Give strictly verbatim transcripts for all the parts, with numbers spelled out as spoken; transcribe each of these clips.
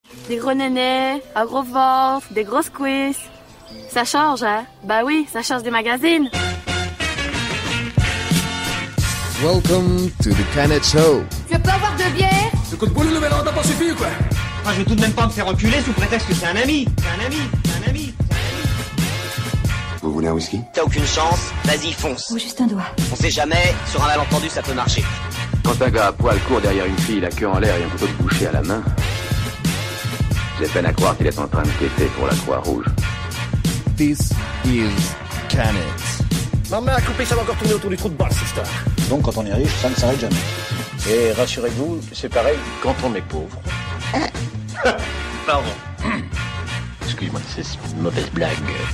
Des gros nénés, un gros ventre, des grosses cuisses. Ça change, hein? Bah oui, ça change des magazines. Welcome to the Canet Show. Tu veux pas avoir de bière? Le coup de boule, le mélange, t'as pas suffi ou quoi? Ah, je vais tout de même pas me faire reculer sous prétexte que c'est un ami. C'est un ami, c'est un ami, c'est un ami. Vous voulez un whisky? T'as aucune chance, vas-y fonce. Ou juste un doigt. On sait jamais, sur un malentendu ça peut marcher. Quand un gars à poil court derrière une fille, la queue en l'air et un couteau de boucher à la main, j'ai peine à croire qu'il est en train de quêter pour la Croix-Rouge. This is Canet. Ma main à couper, ça va encore tourner autour du trou de balle, cette histoire. Donc quand on est riche, ça ne s'arrête jamais. Et rassurez-vous, c'est pareil quand on est pauvre. Pardon. Excuse-moi, c'est une mauvaise blague.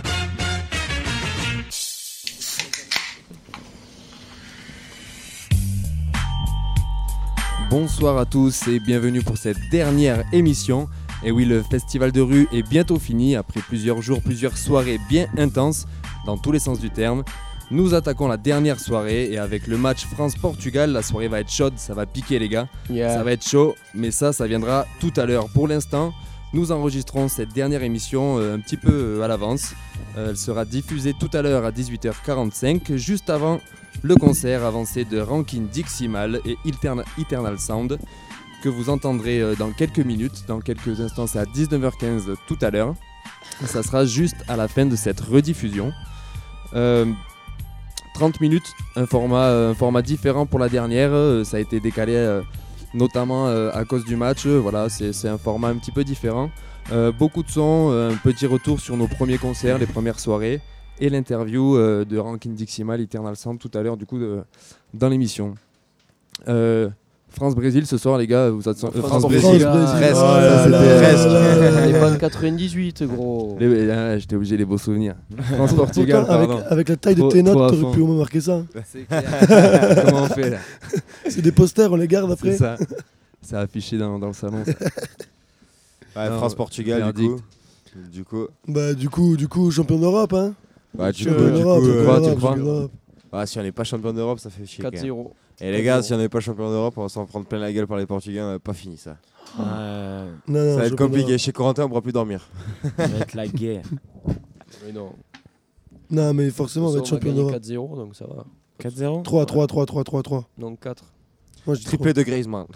Bonsoir à tous et bienvenue pour cette dernière émission. Et oui, le festival de rue est bientôt fini. Après plusieurs jours, plusieurs soirées bien intenses dans tous les sens du terme. Nous attaquons la dernière soirée et avec le match France-Portugal, la soirée va être chaude, ça va piquer les gars. Yeah. Ça va être chaud, mais ça, ça viendra tout à l'heure. Pour l'instant, nous enregistrons cette dernière émission euh, un petit peu euh, à l'avance. Euh, elle sera diffusée tout à l'heure à dix-huit heures quarante-cinq, juste avant le concert avancé de Rankin Diximal et Eternal, Eternal Sound, que vous entendrez euh, dans quelques minutes. Dans quelques instants, c'est à dix-neuf heures quinze tout à l'heure. Ça sera juste à la fin de cette rediffusion. Euh, trente minutes, un format, un format différent pour la dernière, euh, ça a été décalé euh, notamment euh, à cause du match, euh, voilà, c'est, c'est un format un petit peu différent. Euh, beaucoup de sons, euh, un petit retour sur nos premiers concerts, les premières soirées, et l'interview euh, de Rankin Diximal, Eternal Sound tout à l'heure du coup de, dans l'émission. Euh, France-Brésil ce soir les gars, vous êtes... Euh, France-Brésil, presque, presque. Les bonnes quatre-vingt-dix-huit gros. Les, euh, j'étais obligé les beaux souvenirs. France-Portugal, avec, avec la taille de tes notes, t'aurais pu au moins marquer ça. C'est clair. Comment on fait là? C'est des posters, on les garde après. C'est ça. C'est affiché dans, dans le salon. Ouais, France-Portugal du coup. Du coup. Bah du coup, du coup, champion d'Europe hein. Bah du champion coup, d'Europe, du coup, tu euh, crois, tu tu crois crois. Ah, si on n'est pas champion d'Europe, ça fait chier. quatre zéro. Et les gars, si on n'est pas champion d'Europe, on va s'en prendre plein la gueule par les Portugais, on n'a pas fini ça. Euh... Non, non, ça va être compliqué. Chez Corentin, on ne pourra plus dormir. Ça va être la guerre. Mais non. Non, mais forcément, on va être champion d'Europe. quatre zéro, donc ça va. quatre zéro trois trois trois trois trois trois. Donc quatre. Moi, je dis triplé de Griezmann.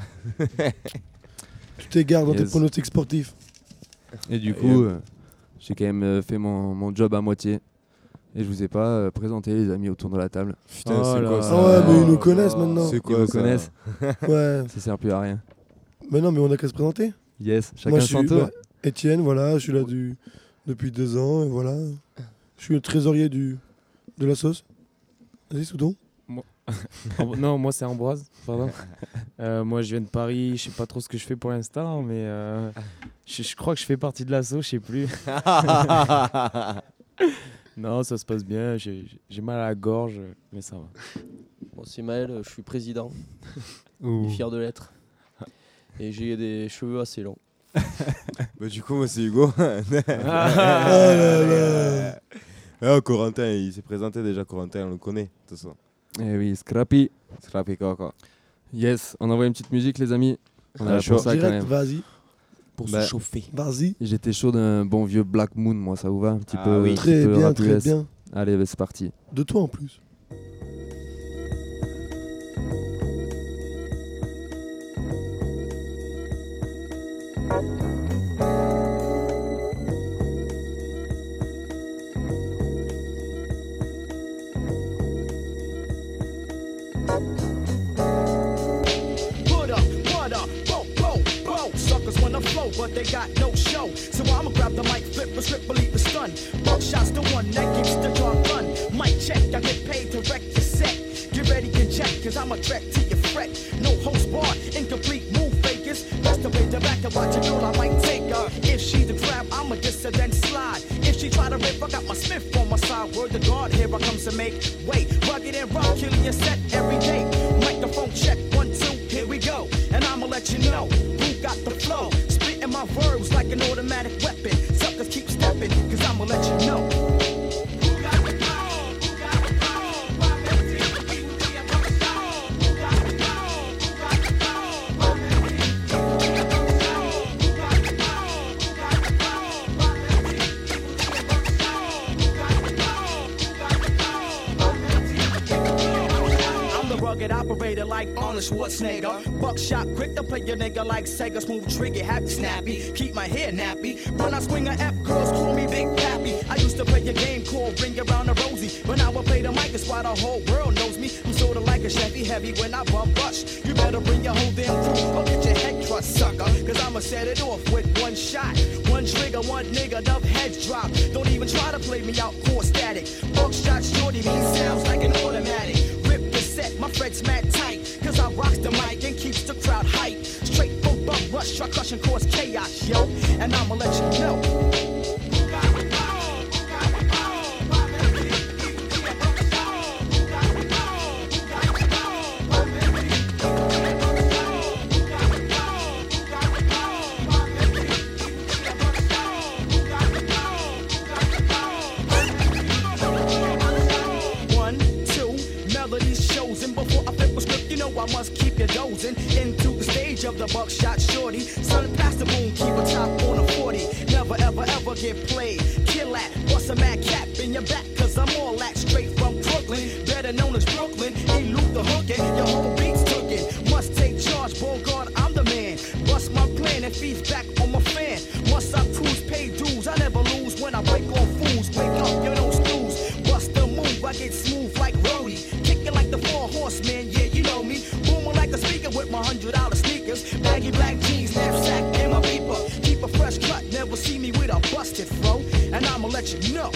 Tu t'égares dans yes. tes pronostics sportifs. Et du coup, euh, j'ai quand même euh, fait mon, mon job à moitié. Et je vous ai pas euh, présenté les amis autour de la table. Putain, oh c'est là quoi ça? Ah ouais, mais ils nous connaissent maintenant. C'est quoi ils nous ça? connaissent. Ouais. Ça sert plus à rien. Mais non, mais on a qu'à se présenter. Yes, chacun Moi, je son suis, tour. bah, Étienne, voilà, je suis là du, depuis deux ans, et voilà. Je suis le trésorier du, de la sauce. Vas-y, Soudon. Moi... non, moi c'est Ambroise, pardon. euh, moi je viens de Paris, je sais pas trop ce que je fais pour l'instant, mais euh, je, je crois que je fais partie de l'asso, je sais plus. Non, ça se passe bien, j'ai, j'ai mal à la gorge, mais ça va. Bon, c'est Maël, je suis président, Ouh. fier de l'être, et j'ai des cheveux assez longs. Bah du coup, moi c'est Hugo. Ah là là. Ah, Corentin, il s'est présenté déjà, Corentin, on le connaît, de toute façon. Eh oui, Scrappy. Scrappy Coco. Yes, on envoie une petite musique les amis. On Ah, a chaud. pour ça Direct, quand même. vas-y. Pour bah, se chauffer. Vas-y. J'étais chaud d'un bon vieux Black Moon, moi ça vous va un petit ah, peu. oui. Un petit Très peu bien, rap très U S. bien. Allez, bah, c'est parti. De toi en plus. But they got no show, so I'ma grab the mic, flip a strip, believe the stun. Buckshot's the one that keeps the drum run. Mic check, I get paid to wreck your set. Get ready, get checked, cause I'm a threat to your fret. No host bar, incomplete move fakers. That's the way to back and watch a girl, I might take her. If she the trap, I'ma diss her, then slide. If she try to rip, I got my Smith on my side. Word to God, here I comes to make way. Rugged and rough, killing your set every day. Microphone check, one, two, here we go. And I'ma let you know who got the flow. And my verbs like an automatic weapon. Suckers keep stepping, cause I'ma let you know. Who got the flow? Who got the flow? five fifteen, people be up on the show. Who got the flow? Who got the flow? five fifteen, people be up on the show. Who got the flow? like Arnold Schwarzenegger. Buckshot, quick to play your nigga like Sega. Smooth trigger, happy snappy. Keep my hair nappy. When I swing a F, girls call me Big Pappy. I used to play a game called Ring Around the Rosie. When I would play the mic, it's why the whole world knows me. I'm sorta like a Chevy heavy when I bump rush. You better bring your whole damn crew or get your head crushed, sucker. Cause I'ma set it off with one shot. One trigger, one nigga, enough heads drop. Don't even try to play me out, core static. Buckshot shorty, me sounds like an automatic. Rip the set, my fret's mad tight. Cause I rocks the mic and keeps the crowd hype. Straight from bump rush, truck crush and cause chaos, yo. And I'ma let you know. I must keep you dozing into the stage of the buckshot shorty. Son, pass the boom, keep a top on a forty. Never ever ever get played. Kill that, bust a mad cap in your back. Cause I'm all that straight from Brooklyn. Better known as Brooklyn. Elude the hookin', your whole beat's tookin'. Must take charge, Bogart, I'm the man. Bust my plan and feeds back on my fan. Must I cruise, pay dues, I never lose when I break on fools. Wake up, you don't snooze. Bust the move, I get smooth like Rody. Kickin' like the four horsemen, yeah, you know me. Booming like a speaker with my hundred dollar sneakers. Baggy black jeans, knapsack, and my beeper. Keep a fresh cut, never see me with a busted flow. And I'ma let you know.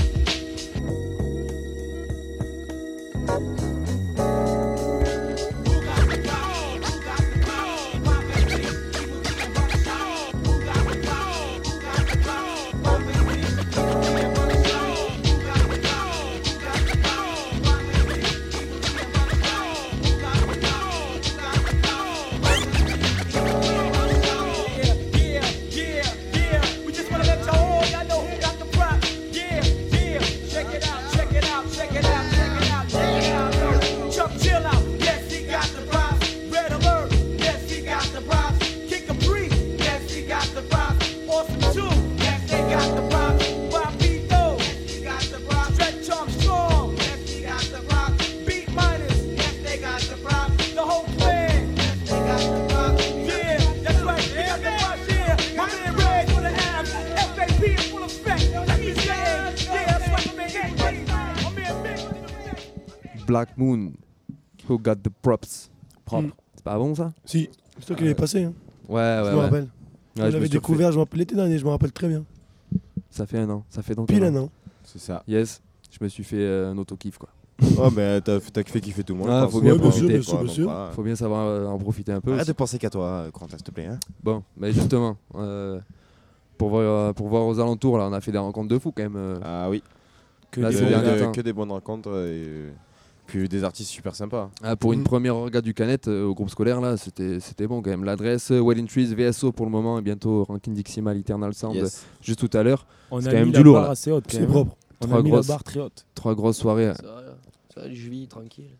Black Moon, Who Got the Props. Propre. Mm. C'est pas bon ça? Si, c'est toi qui l'avais passé. Hein. Ouais, ouais, je ouais. me rappelle. Ouais, je l'avais découvert, je me rappelle l'été dernier, je me rappelle très bien. Ça fait un an, ça fait donc Pile un un an. an. C'est ça. Yes, je me suis fait euh, un auto-kiff quoi. Oh, mais t'as, t'as fait kiffer tout le monde. Ah, faut bien ouais, profiter. bien sûr, bien sûr. Voilà. Faut bien savoir euh, en profiter un peu. Arrête aussi. de penser qu'à toi, Quentin, s'il te plaît. Hein. Bon, mais justement, euh, pour, voir, pour voir aux alentours, là, on a fait des rencontres de fous quand même. euh. Ah oui. Que, Là, des, c'est derniers de- temps. que des bonnes rencontres et puis des artistes super sympas. Ah, pour une Mm. première orga du Canet euh, au groupe scolaire, là, c'était, c'était bon quand même. L'adresse, euh, Wedding Trees, V S O pour le moment, et bientôt Rankin Diximal, Eternal Sound, Yes. juste tout à l'heure. On C'est a quand mis même la du lourd, barre là. assez haute. quand C'est même. propre. On Trois a mis grosses- la barre très haute. Trois grosses soirées. Ça va, ça va, je vis tranquille.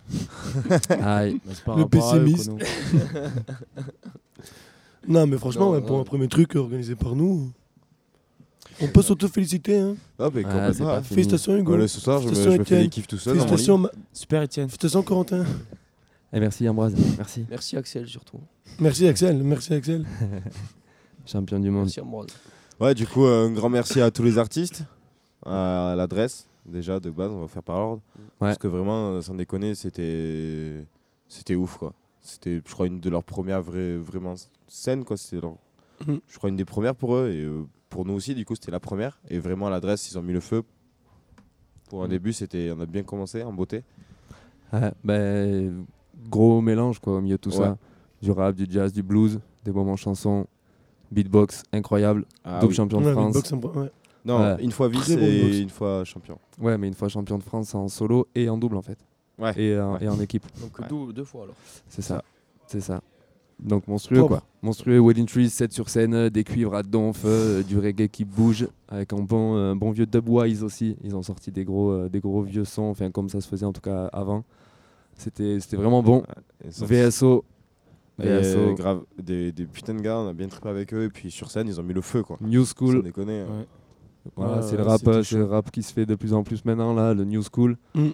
Aïe. Mais c'est par Le rapport à eux, pessimiste. quoi, nous. Non, mais franchement, Non, ouais, non. pour un premier truc organisé par nous, on peut s'auto-féliciter. Hein. Ah, mais Ah, complètement. c'est pas fini. Félicitations, Hugo. Voilà, ce soir, je me, Félicitations, je me fais des Étienne. kiffs tout seul. dans mon lit. Félicitations, Ma- Super Étienne. Félicitations, Corentin. Et merci Ambroise, merci. Merci Axel surtout. Merci, Axel. Merci, Axel. Champion du monde. Merci Ambroise. Ouais, du coup, euh, un grand merci à tous les artistes, à l'adresse, déjà, de base, on va faire par ordre. Ouais. Parce que vraiment, euh, sans déconner, c'était c'était ouf, quoi. C'était, je crois, une de leurs premières vraies, vraiment scènes, quoi. C'était leur- Mhm. je crois, une des premières pour eux, et euh, pour nous aussi, du coup, c'était la première. Et vraiment, à l'adresse, ils ont mis le feu. Pour un Mhm. début, c'était, on a bien commencé, en beauté. Ouais, ben, gros mélange quoi, au milieu de tout Ouais. ça. Du rap, du jazz, du blues, des moments chansons, beatbox incroyable, Ah double oui. champion de Ouais, France. beatbox, un- ouais. Non, Ouais. une fois vice Très bon beatbox. et une fois champion. Ouais, mais une fois champion de France en solo et en double en fait. Ouais. Et, euh, Ouais. et en équipe. Donc Ouais. deux, deux fois alors. C'est ça. C'est ça. Donc monstrueux Propre. quoi. Monstrueux Wedding Trees, sept sur scène, des cuivres à donf, euh, du reggae qui bouge, avec un bon, euh, bon vieux Dubwise aussi. Ils ont sorti des gros, euh, des gros vieux sons, enfin comme ça se faisait en tout cas avant. C'était, c'était vraiment bon. Et ça, V S O. et, V S O. grave, des, des putains de gars, on a bien trippé avec eux, et puis sur scène, ils ont mis le feu, quoi. New Sans School. déconner. hein. Ouais. Voilà, Ouais, c'est ouais, le rap, c'était euh, c'est le chaud. rap qui se fait de plus en plus maintenant là, le New School. Mm.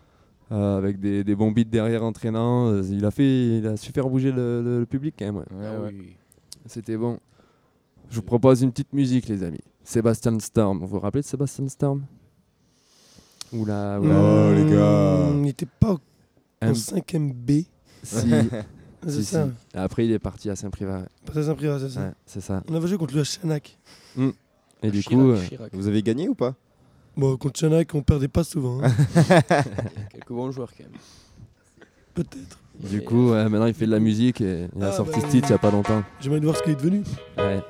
euh, avec des, des bons beats derrière entraînants. Euh, il, a fait, il a su faire bouger le, le, le public quand même. Ouais. Ouais, ouais. Oui. C'était bon. Je vous propose une petite musique, les amis. Sébastien Storm. Vous vous rappelez de Sébastien Storm? Oula, oula. Oh, les gars. Il n'était pas en Un... cinquième B. Si. C'est si, ça. si. Après, il est parti à Saint-Privat. Pas à Saint-Privat, c'est ça. Ouais, c'est ça. On avait joué contre lui à Chanac. Mm. Et du Chirac, coup, euh, Chirac. Vous avez gagné ou pas? Bon, contre Chanac, on perdait pas souvent. Hein. Quelques bons joueurs quand même. Peut-être. du Et coup euh, maintenant, il fait de la musique et il a Ah, sorti bah, ce titre il n'y a pas longtemps. J'aimerais voir ce qu'il est devenu. Ouais.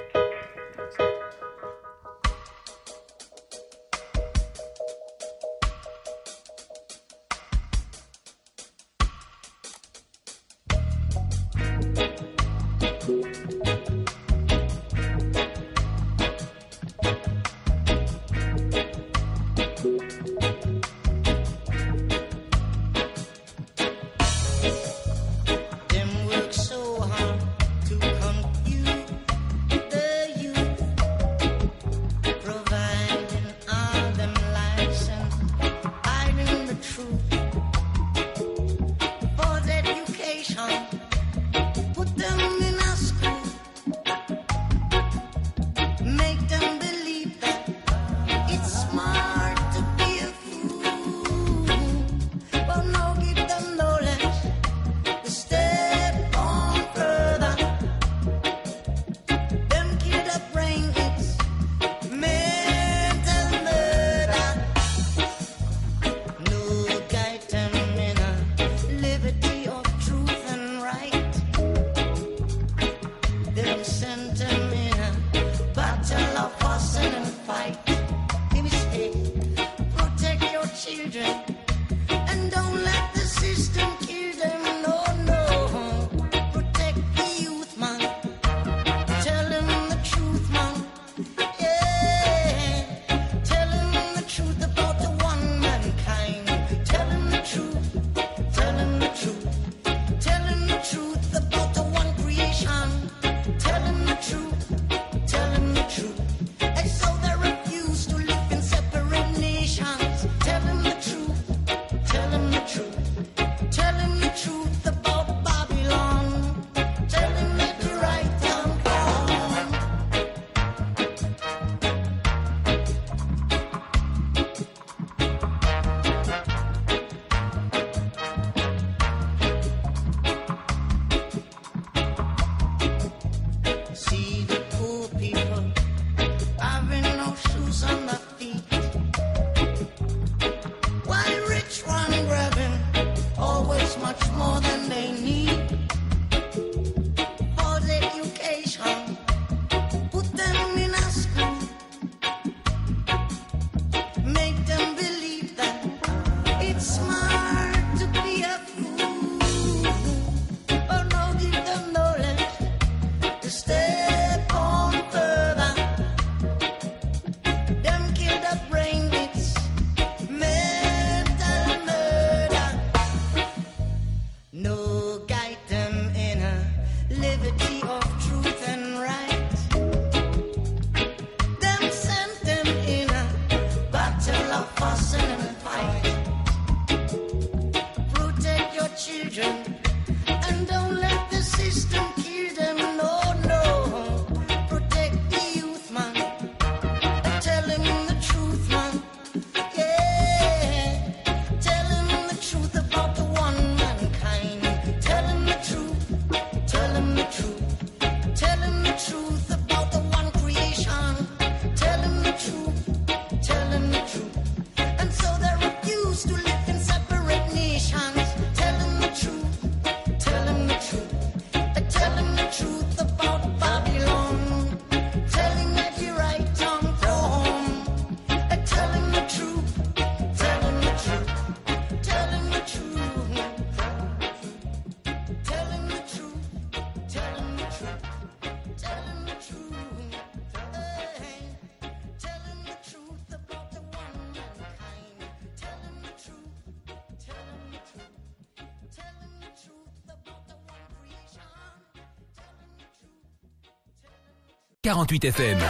Them work so hard to confuse the youth, providing all them license, hiding the truth. For education, put them in a school, make them believe that it's smart to be a fool, but no, give them knowledge. Step on further. Them kill the brain, it's mental murder. No guide them in a liberty of truth and right. Them sent them in a battle of fussing and fight. Give me say, protect your children and don't let the system kill them. No, no, protect the youth, man. Tell them the truth, man. Yeah, tell them the truth about the one mankind. Tell them the truth, tell them the truth. Tell them the truth about the one creation. Tell them the truth, tell them the truth. And so they refuse to live in separate nations. Tell them the truth, tell them the truth. Tell him the truth about Babylon. Tell him that the right time come. See the poor people having no shoes on their feet, while rich one grabbing always much more than they need. For education, put them in a school, make them believe that it's smart to be a fool. Oh no, give them knowledge to step on further. Them kill the brain, it's mental murder. No, guide them in a liberty of truth and right. Them sent them in a battle of fussing and fight. Protect your children and don't let the system kill them. No, no, protect the youth, man. Tell him the truth, man. Yeah, tell him the truth about the one mankind. Tell him the truth, tell him the truth. Tell him the truth about the one creation. Tell him the truth, tell him the truth. And so they refuse to live in separate nations. Tell him the truth, tell him the truth. Tell him the truth about Babylon. Tell him that you're right on from. Tell him the truth, tell him the truth. Tell him the truth. Tell him the truth, tell him the truth. Tell him the truth. Hey, tell him the truth about the one mankind. Tell him the truth, tell him the truth. Tell him the truth about the one creation. Tell him the truth. quarante-huit F M.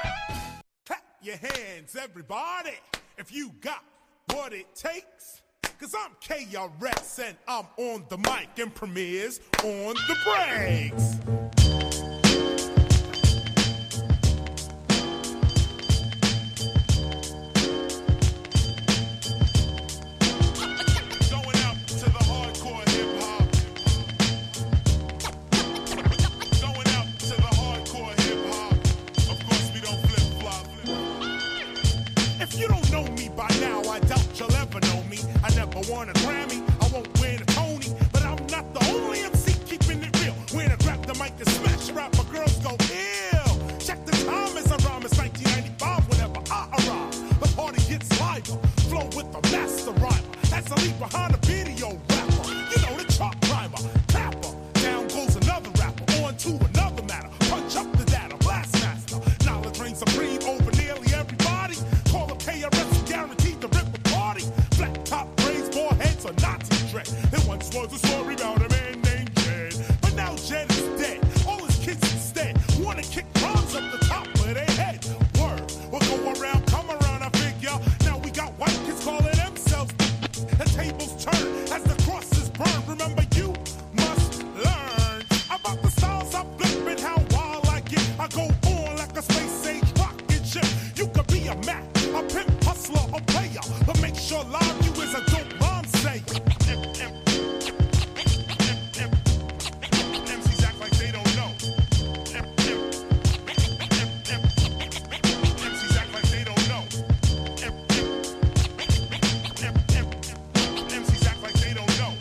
Clap your hands, everybody, if you got what it takes. Cause I'm K R S and I'm on the mic and premieres on the breaks. Won a Grammy, I won't win a Tony, but I'm not the only M C keeping it real. When I grab the mic and smash rap, my girls go ill. Check the time as I rhyme, it's nineteen ninety-five whenever I arrive. The party gets liver, flow with the master rhymer. As I leave behind a video rapper, you know the chart climber, tapper. Down goes another rapper, on to another matter. Punch up the data, blast master. Knowledge reigns supreme over nearly everybody. Call up K R S, guaranteed to rip a party. Flat top heads or Nazi dread. It once was a story about a man named Jed, but now Jed is dead. All his kids instead wanna kick bombs up the top of their head. Word, we'll go around, come around, I figure. Now we got white kids calling themselves. The tables turn as the crosses burn. Remember, you must learn about the styles I flip and how wild I get. I go on like a space age rocket ship. You could be a Mac, a pimp, hustler, a player, but make sure live you is a dope. Say, M Cs act like they don't know. M Cs act like they don't know. M Cs act like they don't know.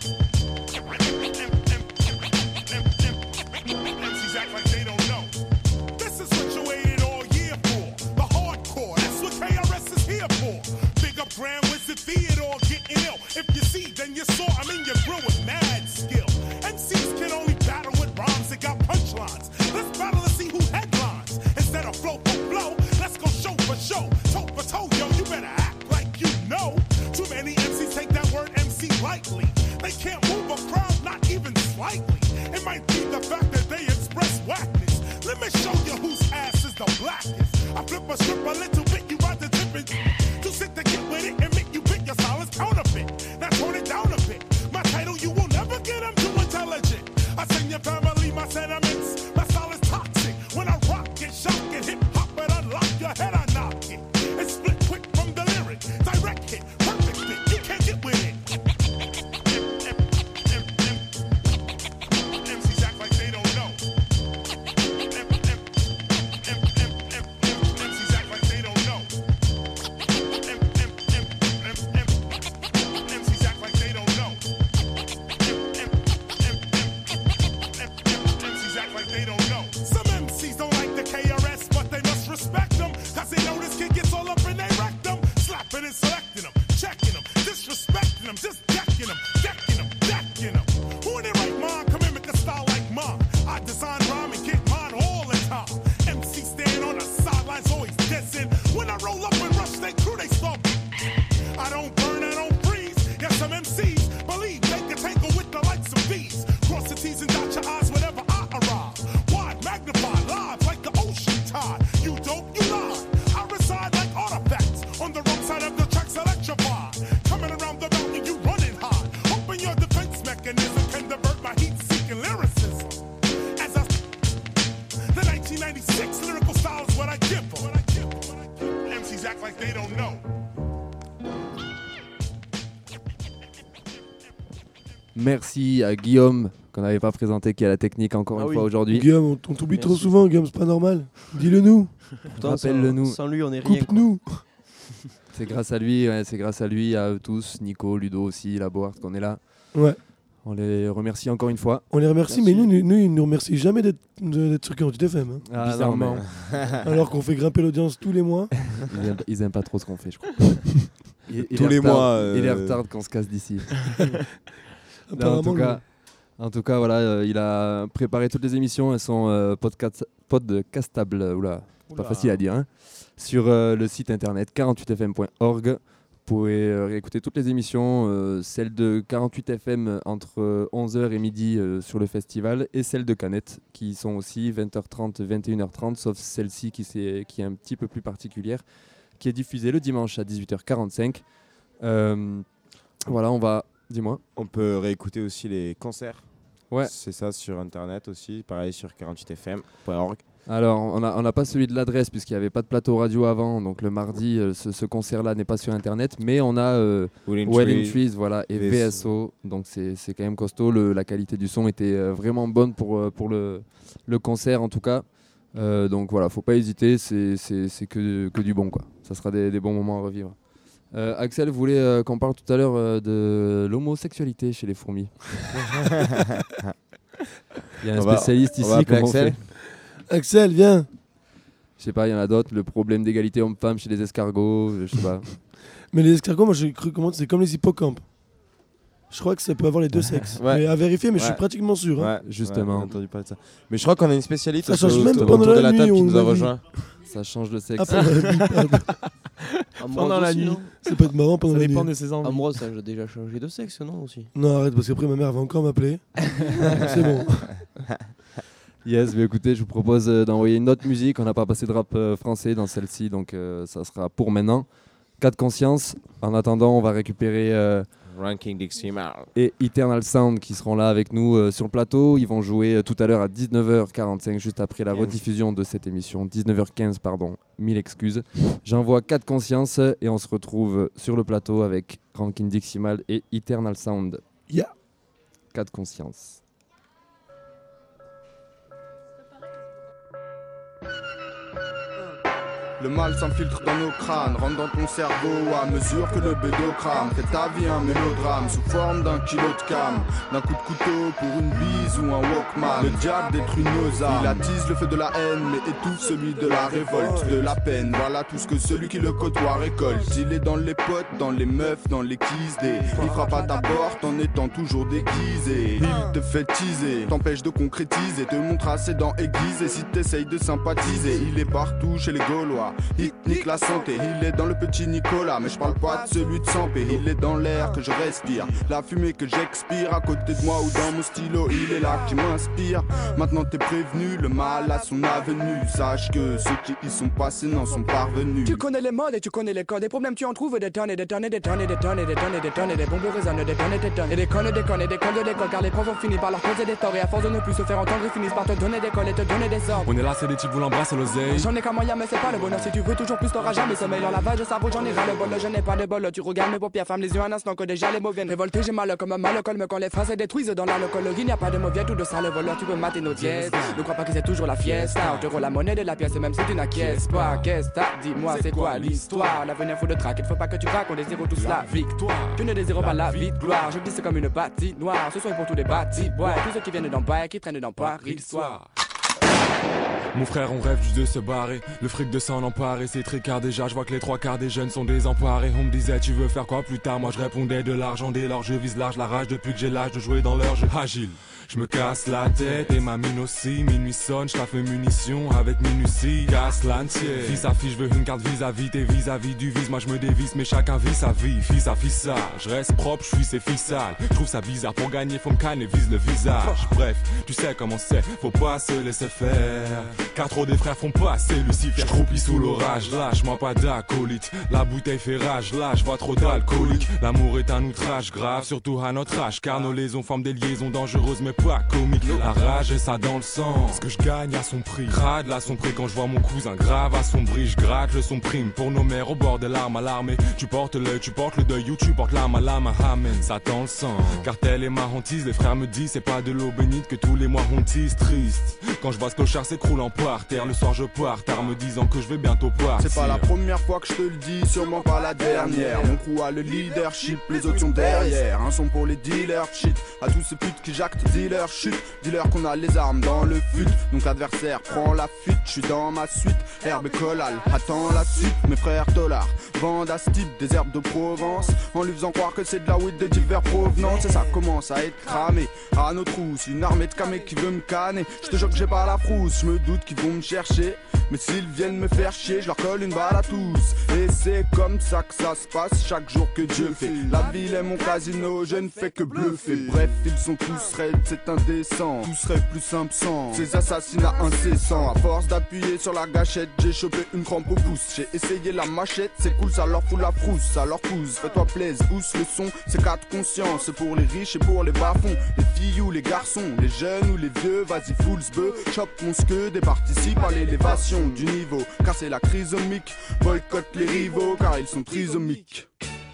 M Cs act like they don't know. This is what you waited all year for. The hardcore, that's what K R S is here for. Big up Grand Wizard Theodore getting ill. If you see, then you saw, I mean you grew with mad skill. M Cs can only battle with rhymes that got punchlines. Let's battle and see who headlines. Instead of flow for flow, let's go show for show. Toe for toe, yo, you better act like you know. Too many M Cs take that word M C lightly. They can't move a crowd, not even slightly. It might be the fact that they express whackness. Let me show you whose ass is the blackest. I flip a script a little bit, you ride the difference. To sit to get with it and make you pick your style is counterfeit. Now turn it down a bit. My title, you will never get, I'm too intelligent. I send your family my sentiments. My style is toxic. When I rock it, shock it, hip hop it, unlock your head, I knock it. It's split quick from the lyric. Direct hit, perfect fit, you can't get with it. M Cs act like they don't know. M Cs act like they don't know. M Cs act like they don't know. M Cs act like they don't know. Some M Cs don't like the K R S, but they must respect them. Cause they know this kid gets all up in they rectum. Slapping and selecting them, checking them, disrespecting them, just decking them, decking them, decking them. Who in their right mind come in with a style like mine? I design rhyme and get mine all the time. M C stand on the sidelines, always dissing. When I roll up and rush they crew, they stop. I don't burn, I don't freeze. Yes, some M Cs believe they can tangle with the likes of these. Cross the T's and dot your eyes whenever I arrive. Wide, magnify, live like the ocean tide. You dope, you lie. I reside like artifacts on the wrong side of the tracks, electrified. Coming around the mountain, you running high. Hoping your defense mechanism can divert my heat-seeking lyricism. As I, the nineteen ninety-six lyrical style is what I give them. M Cs act like they don't know. Merci à Guillaume, qu'on n'avait pas présenté, qui a la technique encore Ah une oui. fois aujourd'hui. Guillaume, on, on t'oublie trop souvent, Guillaume, c'est pas normal. Dis-le nous. Rappelle-le nous. Sans lui, on est rien. Coupe-nous. C'est grâce à lui, ouais, c'est grâce à lui, à eux tous, Nico, Ludo aussi, Laboart, qu'on est là. Ouais. On les remercie encore une fois. On les remercie, Merci. mais nous, nous, nous, ils nous remercient jamais d'être, d'être sur quarante-huit F M. Hein, Ah, bizarrement. non, mais- Alors qu'on fait grimper l'audience tous les mois. Ils aiment, ils aiment pas trop ce qu'on fait, je crois. Il- il Tous est les retard- mois, euh, Il est retard qu'on se casse d'ici. Non, en, Apparemment, tout cas, le- en tout cas, voilà, euh, il a préparé toutes les émissions. Elles sont euh, podcast, podcastables, oula, c'est pas Oula. facile à dire, hein, sur euh, le site internet quarante-huit F M point org. Vous pouvez euh, réécouter toutes les émissions, euh, celle de quarante-huit F M entre euh, onze heures et midi euh, sur le festival, et celle de Canette, qui sont aussi vingt heures trente, vingt et une heures trente, sauf celle-ci qui, c'est- qui est un petit peu plus particulière, qui est diffusée le dimanche à dix-huit heures quarante-cinq. Euh, Voilà, on va... Dis-moi. On peut réécouter aussi les concerts. Ouais. C'est ça sur internet aussi, pareil sur quarante-huit f m point org. Alors, on n'a on a pas celui de l'adresse puisqu'il n'y avait pas de plateau radio avant, donc le mardi, euh, ce, ce concert-là n'est pas sur internet, mais on a euh, Wailing Wailing Trees, Trees, voilà, et V S O. V S O, donc c'est c'est quand même costaud. Le, la qualité du son était euh, vraiment bonne pour, euh, pour le, le concert en tout cas. Euh, donc voilà, faut pas hésiter, c'est c'est- c'est que, que du bon quoi. Ça sera des, des bons moments à revivre. Euh, Axel voulait euh, qu'on parle tout à l'heure euh, de l'homosexualité chez les fourmis. Il y a un On va- spécialiste on ici. va appeler comment on Axel. fait Axel, viens. Je sais pas, il y en a d'autres. Le problème d'égalité homme-femme chez les escargots, je sais pas. Mais les escargots, moi j'ai cru comment c'est comme les hippocampes. Je crois que ça peut avoir les deux sexes. Ouais. Mais à vérifier, mais je suis Ouais. pratiquement sûr. hein. Ouais, Justement. ouais, j'ai entendu parler de ça. Mais je crois qu'on a une spécialiste Ça change autour- même autour pendant de la la nuit, table qui on nous a l'a vu. rejoint. Ça change le sexe. Ah, pendant la nuit, pardon. Pendant la nuit. Ça peut être marrant pendant Ça la dépend nuit. de ses envies. Ambroise, ça a déjà changé de sexe, non aussi? Non, arrête, parce qu'après ma mère va encore m'appeler. C'est bon. Yes, mais écoutez, je vous propose euh, d'envoyer une autre musique. On n'a pas passé de rap euh, français dans celle-ci, donc euh, ça sera pour maintenant. Cas de conscience. En attendant, on va récupérer euh, Ranking Diximal. et Eternal Sound qui seront là avec nous euh, sur le plateau. Ils vont jouer euh, tout à l'heure à dix-neuf heures quarante-cinq, juste après la quinze. rediffusion de cette émission. dix-neuf heures quinze, pardon. Mille excuses. J'envoie Cas de conscience et on se retrouve sur le plateau avec Ranking Diximal et Eternal Sound. Yeah. Cas de conscience. Le mal s'infiltre dans nos crânes, rentre dans ton cerveau à mesure que le bédo crame. Fais ta vie un mélodrame sous forme d'un kilo de cam, d'un coup de couteau pour une bise ou un Walkman. Le diable détruit nos âmes, il attise le feu de la haine mais étouffe celui de la révolte, de la peine. Voilà tout ce que celui qui le côtoie récolte. Il est dans les potes, dans les meufs, dans les kiss des. Il frappe à ta porte en étant toujours déguisé. Il te fait teaser, t'empêche de concrétiser, te montre à ses dents aiguisées. Si t'essayes de sympathiser, il est partout chez les Gaulois. Il nique la santé, il est dans le petit Nicolas. Mais je parle pas de celui de Sampé, il est dans l'air que je respire. La fumée que j'expire à côté de moi ou dans mon stylo, il est là qui m'inspire. Maintenant t'es prévenu, le mal a son avenue. Sache que ceux qui y sont passés n'en sont parvenus. Tu connais les modes et tu connais les codes. Des problèmes tu en trouves des tonnes et des tonnes et des tonnes et des tonnes et des tonnes et des tonnes et des bombes résonnent des tonnes et des tonnes. Et des connes, des connes et des connes de l'école. Car les profs ont fini par leur causer des torts. Et à force de ne plus se faire entendre, ils finissent par te donner des cols et te donner des ordres. On est là, c'est des types voulant brasser l'oseille. J'en ai qu'un moyen mais c'est pas le bonheur. Si tu veux toujours plus t'auras jamais sommeil. En lavage de cerveau j'en ai ras le bol. Je n'ai pas de bol. Tu regardes mes paupières, ferme les yeux un instant que déjà les mots viennent révolter. J'ai mal comme un mal colme quand les phrases se détruisent dans l'alcool. Il n'y a pas de mauvais tout de ça le voleur. Tu peux mater nos dièses. Ne crois pas que c'est toujours la fiesta. On te rend la monnaie de la pièce même si tu n'acquiesces pas. Qu'est-ce que t'as? Dis-moi c'est quoi l'histoire? L'avenir faut de trac. Il faut pas que tu craques. On désire tous la victoire. Tu ne désires pas la vie de gloire. Je glisse comme une patinoire. Ce soir pour tous les bâtis. Ouais, tous ceux qui viennent d'en bas et qui traînent dans Paris le soir. Mon frère, on rêve juste de se barrer. Le fric de s'en emparer, c'est très car déjà. Je vois que les trois quarts des jeunes sont désemparés. On me disait, tu veux faire quoi plus tard? Moi, je répondais de l'argent. Dès lors, je vise large la rage depuis que j'ai l'âge de jouer dans leur jeu agile. Je me casse la tête et ma mine aussi. Minuit sonne, je taffe mes munitions avec minutie. Casse l'entier. Fils à fille, je veux une carte vis-à-vis. T'es vis-à-vis du vice, moi je me dévisse. Mais chacun vit sa vie. Fils à fils ça. Je reste propre, je suis ses filles sales. Je trouve ça bizarre pour gagner, faut me canner, vise le visage. Bref, tu sais comment c'est, faut pas se laisser faire. Car trop des frères font passer Lucifer. Je croupis sous l'orage, lâche-moi pas d'acolyte. La bouteille fait rage, là je vois trop d'alcoolique. L'amour est un outrage grave, surtout à notre âge. Car nos liaisons forment des liaisons dangereuses mais pas comique. La rage et ça dans le sang. Ce que je gagne à son prix. Crade à son prix quand je vois mon cousin grave à son bris. Je gratte le son prime pour nos mères au bord des larmes alarmées. Tu portes l'œil, tu portes le deuil ou tu portes l'âme à l'âme. Amen. Ça dans le sang. Car telle est ma hantise. Les frères me disent c'est pas de l'eau bénite que tous les mois hantise. Triste. Quand je vois ce clochard s'écroulant par terre. Le soir je pars tard me disant que je vais bientôt partir. C'est pas la première fois que je te le dis, sûrement pas la dernière. Mon crew a le leadership, les autres sont derrière. Un son pour les dealers, shit. À tous ces putes qui jactent dealers, chute. Dis-leur qu'on a les armes dans le fut. Donc l'adversaire prend la fuite, je suis dans ma suite. Herbe et collal, attends la suite. Mes frères dollars vendent à ce type des herbes de Provence, en lui faisant croire que c'est de la weed de divers provenances. Et ça commence à être cramé à nos trousses. Une armée de camés qui veut me canner. Je te jure que j'ai pas la frousse, je me doute qu'ils vont me chercher. Mais s'ils viennent me faire chier, je leur colle une balle à tous. Et c'est comme ça que ça se passe chaque jour que Dieu fait. La ville est mon casino, je ne fais que bluffer. Bref, ils sont tous raides, c'est indécent. Tout serait plus simple sans ces assassinats incessants. À force d'appuyer sur la gâchette, j'ai chopé une crampe au pouce. J'ai essayé la machette, c'est cool, ça leur fout la frousse, ça leur pousse. Fais-toi plaise, housse le son, c'est quatre consciences. C'est pour les riches et pour les bas-fonds, les filles ou les garçons, les jeunes ou les vieux. Vas-y, full s'beu, chope mon scud et participe à l'élévation du niveau. Car c'est la trisomique, boycotte les rivaux car ils sont trisomiques.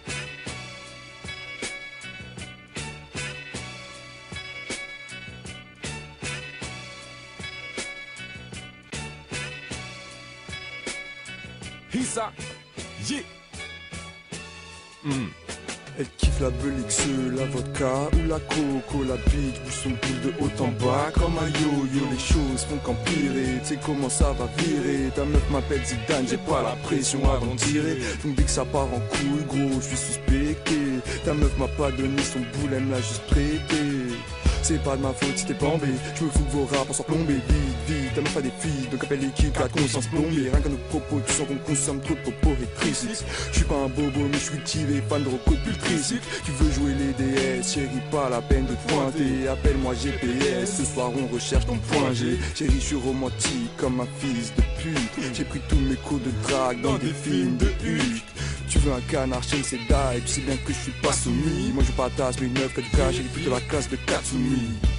Hissa, yeah. Mm. Elle kiffe la Belix, la vodka ou la coco, la bite, bouge son boule de haut en bas. Comme un yo-yo, les choses font qu'empirer. Tu sais comment ça va virer. Ta meuf m'appelle Zidane, j'ai pas la pression avant de tirer. Donc dès que ça part en couille, gros, je suis suspecté. Ta meuf m'a pas donné son boule, elle me l'a juste prêté. C'est pas de ma faute si t'es plombé. Je me fous que vos rats pour s'en plomber. Vite, vite, ta meuf a des filles, donc appelle l'équipe, la conscience plombée. Rien qu'à nos propos, tu sens qu'on consomme trop de propos rétrécis. Je suis pas un bobo, mais je suis cultivé, fan de Rocco Pultricique. Tu veux jouer les D S, chérie, pas la peine de te pointer. Appelle-moi G P S, ce soir on recherche ton point G. Chérie, je suis romantique comme un fils de pute. J'ai pris tous mes cours de drague dans des films de Hulk. Tu veux un canard chez c'est die, tu sais bien que je suis pas soumis. Moi je pas tasse, mais une meuf qui a du cash, elle est plus de la classe de Katsumi.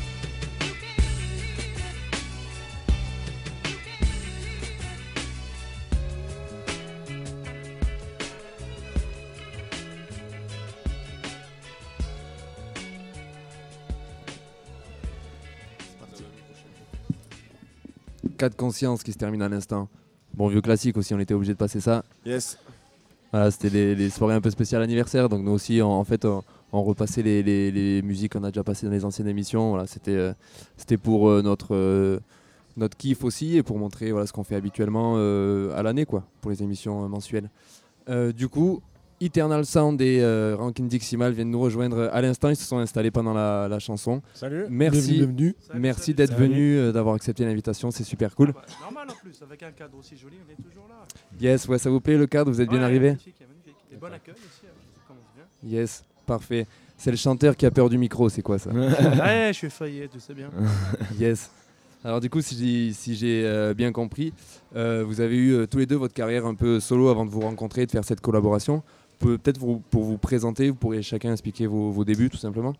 Cas de conscience qui se termine à l'instant. Bon, vieux classique aussi, on était obligé de passer ça. Yes. Voilà, c'était les, les soirées un peu spéciales anniversaire, donc nous aussi, on, en fait, on, on repassait les, les, les musiques qu'on a déjà passées dans les anciennes émissions. Voilà, c'était, euh, c'était pour euh, notre, euh, notre kiff aussi et pour montrer voilà, ce qu'on fait habituellement euh, à l'année, quoi, pour les émissions euh, mensuelles. Euh, du coup, Eternal Sound et euh, Rankin Diximal viennent nous rejoindre à l'instant. Ils se sont installés pendant la, la chanson. Salut. Merci, bienvenue. merci Salut, d'être salut. venu, euh, d'avoir accepté l'invitation. C'est super cool. Ah bah, normal en plus, avec un cadre aussi joli, on est toujours là. Yes, ouais, ça vous plaît le cadre, vous êtes bien Ouais, arrivé. magnifique, magnifique. Et bon accueil aussi, hein, ça commence bien. Yes, parfait. C'est le chanteur qui a peur du micro, c'est quoi ça? Ouais, je suis effrayé, tu sais bien. Yes. Alors du coup, si j'ai, si j'ai euh, bien compris, euh, vous avez eu euh, tous les deux votre carrière un peu solo avant de vous rencontrer et de faire cette collaboration. Pe- Peut-être vous, pour vous présenter, vous pourriez chacun expliquer vos, vos débuts tout simplement.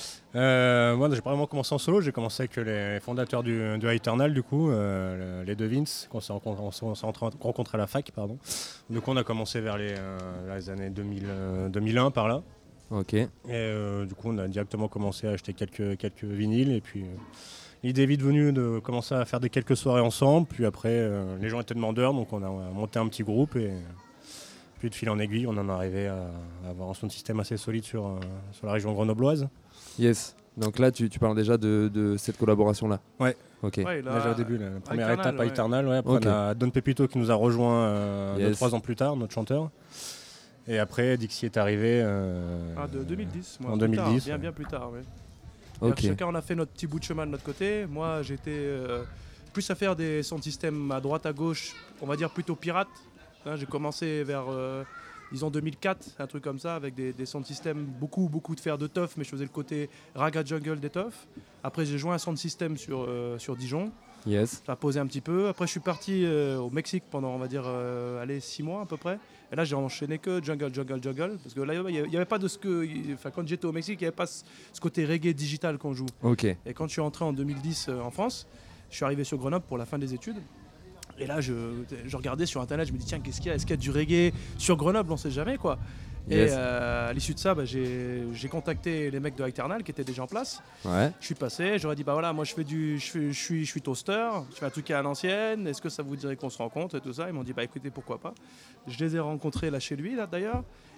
Euh, moi, j'ai pas vraiment commencé en solo. J'ai commencé avec les fondateurs du, du Eternal, du coup, euh, les deux Vince, qu'on s'est rencontrés, on s'est- on s'est rencontrés à la fac, pardon. Du coup, on a commencé vers les, euh, les années deux mille, euh, deux mille un par là. Ok. Et euh, du coup, on a directement commencé à acheter quelques, quelques vinyles. Et puis, euh, l'idée est vite venue de commencer à faire des quelques soirées ensemble. Puis après, euh, les gens étaient demandeurs, donc on a, on a monté un petit groupe. Et puis, de fil en aiguille, on en est arrivé à, à avoir un son de système assez solide sur, euh, sur la région grenobloise. Yes. Donc là, tu, tu parles déjà de, de cette collaboration-là. Ouais. Ok. Ouais, là, déjà au début, la, la première Eternal, étape à ouais. Eternal. Ouais. Après, Ok. on a Don Pepito qui nous a rejoint euh, Yes. deux, trois ans plus tard, notre chanteur. Et après, Dixie est arrivé euh, Ah, de deux mille dix, moi. en plus deux mille dix. tard, bien, bien plus tard, oui. Ok. Chacun, on a fait notre petit bout de chemin de notre côté. Moi, j'étais euh, plus à faire des sound systems à droite, à gauche, on va dire plutôt pirates. Hein, j'ai commencé vers, euh, disons, deux mille quatre, un truc comme ça, avec des, des sound systems, beaucoup, beaucoup de faire de Tough, mais je faisais le côté Raga Jungle des Tough. Après, j'ai joué un sound system sur, euh, sur Dijon. Yes. Ça a posé un petit peu. Après, je suis parti euh, au Mexique pendant, on va dire, euh, allez, six mois à peu près. Et là, j'ai enchaîné que jungle, jungle, jungle. Parce que là, il n'y avait pas de ce que. Enfin, quand j'étais au Mexique, il n'y avait pas ce ce côté reggae digital qu'on joue. Ok. Et quand je suis entré en deux mille dix euh, en France, je suis arrivé sur Grenoble pour la fin des études. Et là, je, je regardais sur internet, je me dis, tiens, qu'est-ce qu'il y a? Est-ce qu'il y a du reggae sur Grenoble? On ne sait jamais, quoi. Yes. Et euh, à l'issue de ça, bah, j'ai j'ai contacté les mecs de Eternal qui étaient déjà en place. Ouais. Je suis passé, j'aurais dit bah voilà, moi je fais du, je, fais, je suis, je suis toaster, je fais un truc à l'ancienne. Est-ce que ça vous dirait qu'on se rencontre et tout ça? Ils m'ont dit bah écoutez pourquoi pas. Je les ai rencontrés là chez lui là d'ailleurs.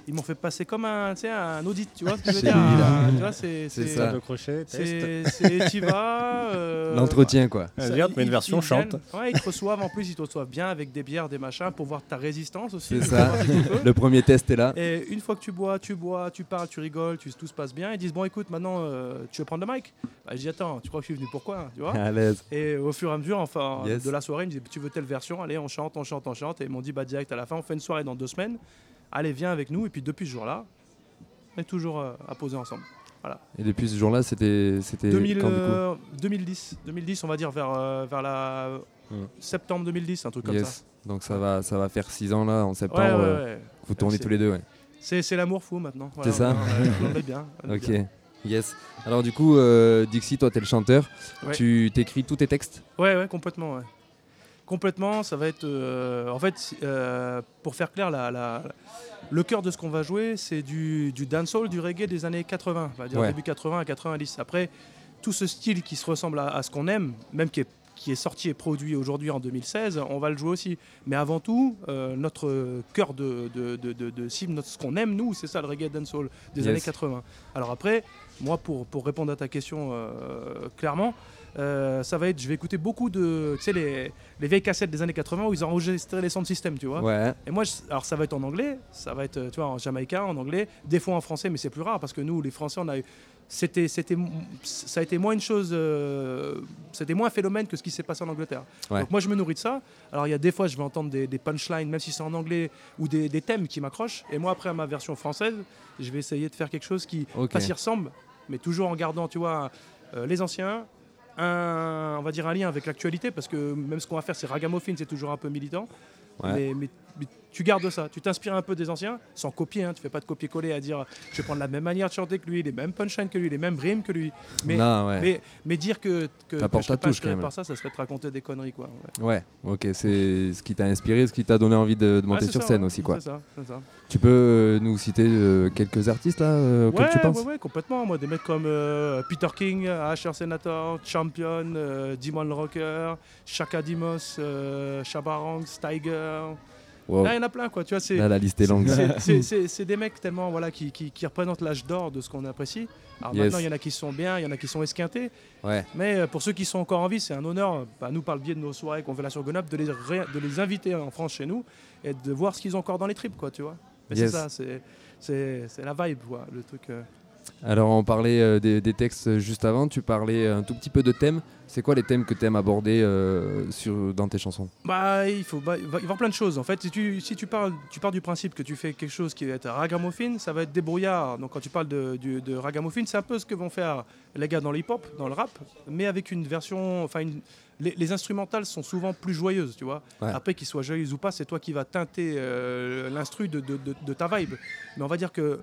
ils m'ont fait passer comme un, tu sais, un audit, tu vois ce que je veux Chez dire. lui, là. un- Tu vois, c'est C'est c'est- ça. De crochet, c'est- test. c'est- tu vas. euh, L'entretien, quoi. ça, Viens, tu mets une ils- version ils viennent- chante. Ouais, ils te reçoivent en plus, ils te reçoivent bien avec des bières, des machins pour voir ta résistance aussi. C'est pour ça. voir si tu peux. Le premier test est là. Et une fois que tu bois, tu bois, tu parles, tu rigoles, tu, tout se passe bien. Ils disent bon, écoute, maintenant, euh, tu veux prendre le mic. Bah, je dis attends, tu crois que je suis venu pour quoi, tu vois. À l'aise. Et au fur et à mesure, enfin, Yes. de la soirée, ils me disent tu veux telle version, allez, on chante, on chante, on chante. Et ils m'ont dit bah direct à la fin, on fait une soirée dans deux semaines. Allez, viens avec nous. Et puis depuis ce jour-là, on est toujours euh, à poser ensemble. Voilà. Et depuis ce jour-là, c'était c'était deux mille, quand du coup euh, deux mille dix, deux mille dix, on va dire vers, euh, vers la Hmm. septembre deux mille dix, un truc comme Yes. ça. Donc ça va, ça va faire six ans là en septembre. Ouais, ouais, euh, ouais. Vous tournez C'est- tous les deux, ouais. C'est, c'est l'amour fou maintenant. Voilà, C'est ça. on- on- on est bien. on est Ok. bien. Yes. Alors du coup, euh, Dixie, toi t'es le chanteur. Ouais. Tu t'écris tous tes textes. Ouais, ouais, complètement. Ouais. Complètement, ça va être. euh, en fait, euh, pour faire clair, la, la- le cœur de ce qu'on va jouer, c'est du, du dancehall, du reggae des années quatre-vingts, on va dire Ouais. début quatre-vingts à quatre-vingt-dix. Après, tout ce style qui se ressemble à, à ce qu'on aime, même qui est, qui est sorti et produit aujourd'hui en deux mille seize, on va le jouer aussi. Mais avant tout, euh, notre cœur de, de, de, de- de cible, notre, ce qu'on aime, nous, c'est ça le reggae dancehall des Yes. années quatre-vingts. Alors après, moi, pour, pour répondre à ta question euh, clairement, euh, ça va être, je vais écouter beaucoup de, tu sais, les, les vieilles cassettes des années quatre-vingts où ils enregistraient les sound systems, tu vois. Ouais. Et moi, je- alors ça va être en anglais, ça va être, tu vois, en jamaïcain, en anglais, des fois en français, mais c'est plus rare parce que nous, les Français, on a eu, c'était, c'était, ça a été moins une chose, euh, c'était moins un phénomène que ce qui s'est passé en Angleterre. Ouais. Donc moi, je me nourris de ça. Alors il y a des fois, je vais entendre des, des punchlines, même si c'est en anglais, ou des, des thèmes qui m'accrochent. Et moi, après à ma version française, je vais essayer de faire quelque chose qui, Ok. pas s'y ressemble, mais toujours en gardant, tu vois, euh, les anciens. Un, on va dire un lien avec l'actualité parce que même ce qu'on va faire c'est ragamuffin, c'est toujours un peu militant. Ouais. Mais, mais- mais tu gardes ça, tu t'inspires un peu des anciens sans copier, hein, tu fais pas de copier-coller à dire je vais prendre la même manière de chanter que lui, les mêmes punchlines que lui, les mêmes rimes que lui. Mais, Non, ouais. mais, mais dire que, que, que T'apportes je serais ta pas touche, inspiré quand même. par ça, ça serait te raconter des conneries quoi. Ouais. Ouais. Ok. C'est ce qui t'a inspiré, ce qui t'a donné envie de, de monter Ouais, c'est sur ça, scène ouais. aussi, quoi. C'est ça, c'est ça. Tu peux euh, nous citer euh, quelques artistes là euh, auxquels Ouais, tu penses ouais, ouais, complètement. Moi, des mecs comme euh, Peter King, Asher Senator, Champion, euh, Dimon le Rocker, Chaka Dimos, euh, Shabarang, Tiger. Wow. Là, il y en a plein, quoi. Tu vois, c'est, Là, la liste est longue. c'est- c'est- C'est c'est des mecs tellement voilà, qui, qui, qui représentent l'âge d'or de ce qu'on apprécie. Alors Yes. maintenant, il y en a qui sont bien, il y en a qui sont esquintés. Ouais. Mais euh, pour ceux qui sont encore en vie, c'est un honneur, bah, nous par le biais de nos soirées qu'on fait là sur Grenoble, de les, ré- de les inviter en France chez nous et de voir ce qu'ils ont encore dans les tripes, quoi, tu vois. Mais Yes. c'est ça, c'est, c'est, c'est la vibe, quoi, le truc. euh. Alors on parlait euh, des, des textes juste avant, tu parlais un tout petit peu de thèmes. C'est quoi les thèmes que tu aimes aborder euh, sur, dans tes chansons? Bah, il faut, bah, il va y avoir plein de choses. En fait, si tu, si tu parles, tu pars du principe que tu fais quelque chose qui va être ragamuffin, ça va être débrouillard. Donc, quand tu parles de, du- de ragamuffin, c'est un peu ce que vont faire les gars dans le hip-hop, dans le rap, mais avec une version, enfin, une- les, les instrumentales sont souvent plus joyeuses, tu vois. Ouais. Après, qu'ils soient joyeuses ou pas, c'est toi qui vas teinter euh, l'instru de, de- de- de ta vibe. Mais on va dire que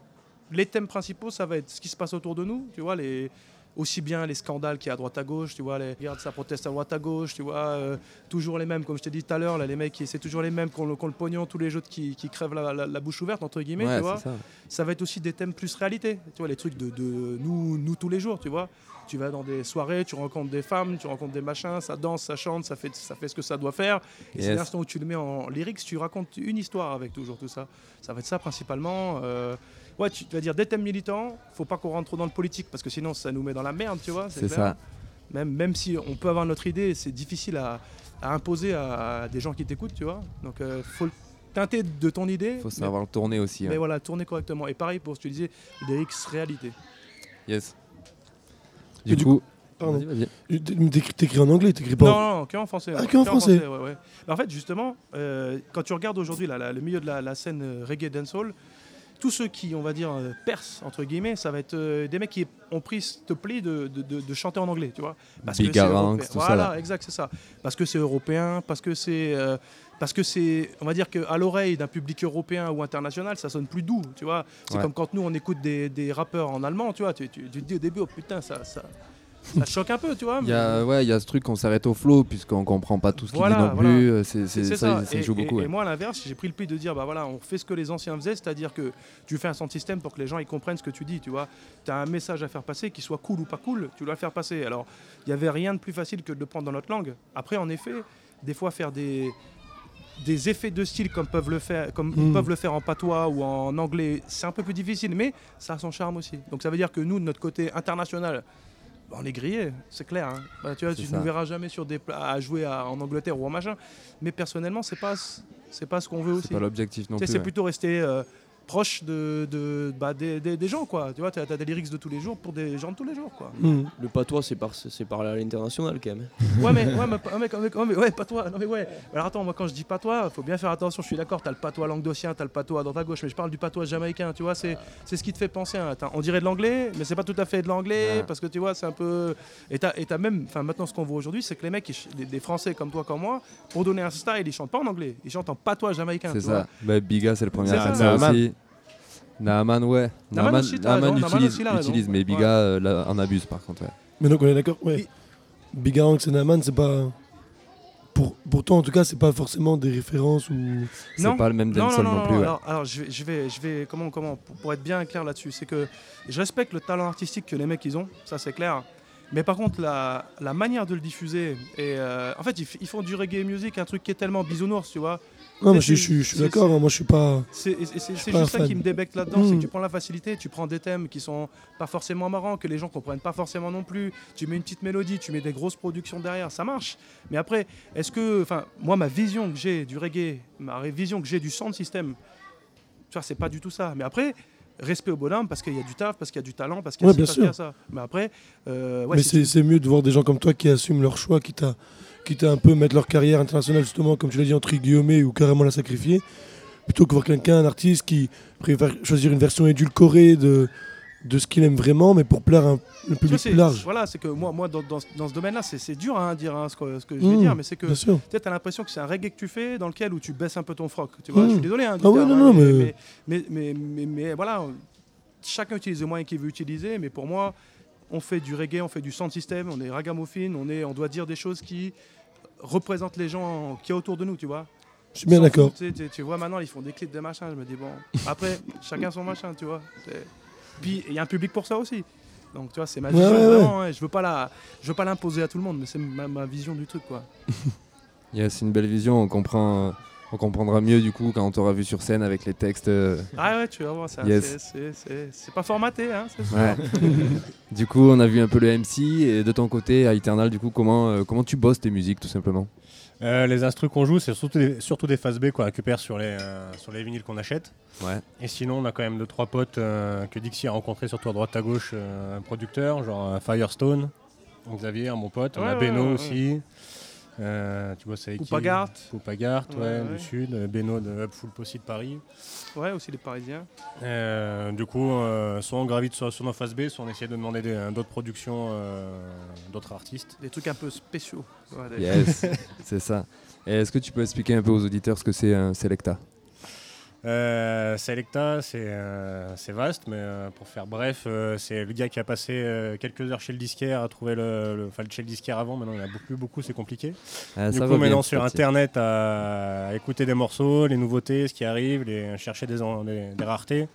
les thèmes principaux, ça va être ce qui se passe autour de nous, tu vois, les, aussi bien les scandales qu'il y a à droite à gauche, tu vois, les, regarde, ça proteste à droite à gauche, tu vois, euh, toujours les mêmes, comme je t'ai dit tout à l'heure, là, les mecs, qui- c'est toujours les mêmes qui ont le, qui ont le pognon, tous les autres qui, qui crèvent la, la- la bouche ouverte, entre guillemets, Ouais, tu vois. c'est ça. Ça va être aussi des thèmes plus réalité, tu vois, les trucs de, de nous, nous tous les jours, tu vois. Tu vas dans des soirées, tu rencontres des femmes, tu rencontres des machins, ça danse, ça chante, ça fait, ça fait ce que ça doit faire. Et c'est Yes. l'instant où tu le mets en lyrics, tu racontes une histoire avec toujours tout ça. Ça va être ça principalement. euh, Ouais, tu vas dire des thèmes militants, faut pas qu'on rentre trop dans le politique parce que sinon ça nous met dans la merde, tu vois. C'est clair. ça. Même, même si on peut avoir notre idée, c'est difficile à, à imposer à, à des gens qui t'écoutent, tu vois. Donc euh, faut le teinter de ton idée. Faut mais- savoir le tourner aussi. Mais ouais. voilà, tourner correctement. Et pareil pour ce que tu disais, les X réalité. Yes. Et Du, du coup, Pardon. vas-y, vas-y. Mais t'écris- T'écris en anglais, t'écris pas en- Non, non, que en français. Ah, ouais. que en Que français. ouais, ouais. Mais en fait, justement, euh, quand tu regardes aujourd'hui là, la- le milieu de la, la scène euh, reggae dancehall, tous ceux qui, on va dire, euh, percent, entre guillemets, ça va être euh, des mecs qui ont pris ce pli de, de, de- de chanter en anglais, tu vois. Parce Big que c'est Aranx, européen. tout ça, Voilà, là. exact, c'est ça. Parce que c'est européen, parce que c'est... euh, parce que c'est, on va dire qu'à l'oreille d'un public européen ou international, ça sonne plus doux, tu vois. C'est Ouais. comme quand nous, on écoute des, des rappeurs en allemand, tu vois. Tu, tu- tu te dis au début, oh putain, ça, ça, ça te choque un peu, tu vois. Il y a, ouais, il y a ce truc qu'on s'arrête au flow puisqu'on comprend pas tout ce qu'il Voilà, dit non voilà. plus. euh, C'est, c'est- C'est ça, ça. ça Et- joue et- beaucoup. Et, ouais. moi, à l'inverse, j'ai pris le pli de dire, bah voilà, on fait ce que les anciens faisaient, c'est-à-dire que tu fais un sound system pour que les gens ils comprennent ce que tu dis, tu vois. Tu as un message à faire passer, qu'il soit cool ou pas cool, tu dois le faire passer. Alors, il n'y avait rien de plus facile que de le prendre dans notre langue. Après, en effet, des fois, faire des... des effets de style comme peuvent le faire, comme Mm. ils peuvent le faire en patois ou en anglais, c'est un peu plus difficile, mais ça a son charme aussi. Donc ça veut dire que nous, de notre côté international, bah, on est grillés, c'est clair. Hein. Bah, tu vois, C'est tu ne ça. nous verras jamais sur des pla- à jouer à- en Angleterre ou en machin. Mais personnellement, c'est pas, c'est pas ce qu'on veut aussi. pas l'objectif non Tu sais, plus, C'est ouais. plutôt rester euh, proche de, de, bah, des, des, des gens, quoi. Tu vois, tu as des lyrics de tous les jours pour des gens de tous les jours, quoi. Le patois, c'est par, c'est par à l'international quand même. Ouais, mais, ouais, mais, ouais, mais, ouais, mais- ouais, patois. Non, mais ouais. Alors attends, moi quand je dis patois, faut bien faire attention. Je suis d'accord, t'as le patois languedocien, t'as le patois à droite à gauche, mais je parle du patois jamaïcain. Tu vois, c'est, c'est ce qui te fait penser. À, attends, on dirait de l'anglais, mais c'est pas tout à fait de l'anglais Ouais. parce que tu vois, c'est un peu. Et t'as, et t'as même, enfin maintenant ce qu'on voit aujourd'hui, c'est que les mecs, ils ch- des, des Français comme toi, comme moi, pour donner un style, ils chantent pas en anglais, ils chantent en patois jamaïcain. C'est tu ça. vois. Bah, Biga, c'est le premier C'est à faire ça. ça aussi. Naaman, ouais. Naaman Naaman, aussi, t'as Naaman raison. Naaman utilise, aussi, il a raison. utilise, mais Biga euh, là, en abuse par contre. Ouais. Mais donc on est d'accord, ouais. Big Hanks et Naaman, c'est pas. Pour, pourtant, en tout cas, c'est pas forcément des références ou. Non. pas le même non, dancehall non, non, non, plus. non. ouais. Alors, alors, je vais, je vais, je vais comment, comment, pour, pour être bien clair là-dessus, c'est que je respecte le talent artistique que les mecs ils ont, ça c'est clair. Mais par contre, la, la manière de le diffuser, et euh, en fait, ils, f- ils font du reggae music, un truc qui est tellement bisounours, tu vois. Non, mais C'est- je, je, je suis c'est- d'accord, hein, moi je suis pas. C'est et c'est- je suis c'est pas juste un ça qui fan. me débecte là-dedans, c'est Mm. que tu prends la facilité, tu prends des thèmes qui sont pas forcément marrants, que les gens comprennent pas forcément non plus, tu mets une petite mélodie, tu mets des grosses productions derrière, ça marche. Mais après, est-ce que, enfin, moi ma vision que j'ai du reggae, ma ré- vision que j'ai du sound system, tu vois, c'est pas du tout ça. Mais après, respect au bonhomme parce qu'il y a du taf, parce qu'il y a du talent, parce qu'il y a Ouais, ci, bien parce qu'il y a sûr. ça. Mais après, euh, ouais, mais si c'est tu- c'est mieux de voir des gens comme toi qui assument leur choix, quitte à, quitte à un peu mettre leur carrière internationale, justement, comme tu l'as dit, entre guillemets, ou carrément la sacrifier, plutôt que voir quelqu'un, un artiste qui préfère choisir une version édulcorée de, de ce qu'il aime vraiment, mais pour plaire à un, un Tu vois, public c'est- plus large. Voilà, c'est que moi, moi dans, dans, dans ce domaine-là, c'est, c'est dur à dire hein, ce, que, ce que je Mmh, vais dire, mais c'est que bien sûr. tu as l'impression que c'est un reggae que tu fais dans lequel où tu baisses un peu ton froc. Tu vois, Mmh. je suis désolé. Hein, du Ah oui, terme, non, hein, non, mais, mais- mais, mais, mais, mais voilà, chacun utilise le moyen qu'il veut utiliser, mais pour moi, on fait du reggae, on fait du sound system, on est ragamuffin, on, est, on doit dire des choses qui représentent les gens qui y a autour de nous, tu vois. Je suis bien S'en d'accord. foutent, Tu, sais, tu- tu vois, maintenant, ils font des clips, des machins. Je me dis, bon, après, chacun son machin, tu vois. C'est- Puis, il y a un public pour ça aussi. Donc, tu vois, c'est ma Ouais, vision, ouais, ouais. vraiment. hein. Je veux pas la, je veux pas l'imposer à tout le monde, mais c'est ma, ma vision du truc, quoi. Yeah, c'est une belle vision, on comprend, euh, on comprendra mieux du coup quand on t'aura vu sur scène avec les textes. euh, Ah ouais, tu vas voir, ça, Yes. c'est- c'est- c'est c'est pas formaté, hein, c'est sûr. Ouais. Du coup, on a vu un peu le M C et de ton côté, à Eternal, du coup, comment, euh, comment tu bosses tes musiques tout simplement? Euh, les instrus qu'on joue, c'est surtout des, surtout des phases B qu'on récupère sur les, euh, sur les vinyles qu'on achète. Ouais. Et sinon, on a quand même deux trois potes euh, que Dixie a rencontrés, surtout à droite à gauche, euh, un producteur, genre euh, Firestone, Xavier, mon pote. On Ouais, a ouais, Beno ouais, aussi. Euh, tu vois, c'est avec qui Poupagart. Poupagart, ouais, Ouais, du ouais. sud. euh, Beno de Up Full Posse de Paris. Ouais, aussi les Parisiens. Euh, du coup, euh, soit on gravite sur, sur nos phases B, soit on essaie de demander des- euh, d'autres productions, euh, d'autres artistes. Des trucs un peu spéciaux. Ouais, des- Yes, c'est ça. Et est-ce que tu peux expliquer un peu aux auditeurs ce que c'est un Selecta? Euh, Selecta, c'est euh, c'est vaste, mais euh, pour faire bref, euh, c'est le gars qui a passé euh, quelques heures chez le disquaire à trouver le, le- enfin chez le disquaire avant. Maintenant, il y en a beaucoup, beaucoup, c'est compliqué. Ah, du ça coup, va maintenant bien, sur petit à petit. Internet, à, à écouter des morceaux, les nouveautés, ce qui arrive, les, chercher des, en- des, des raretés.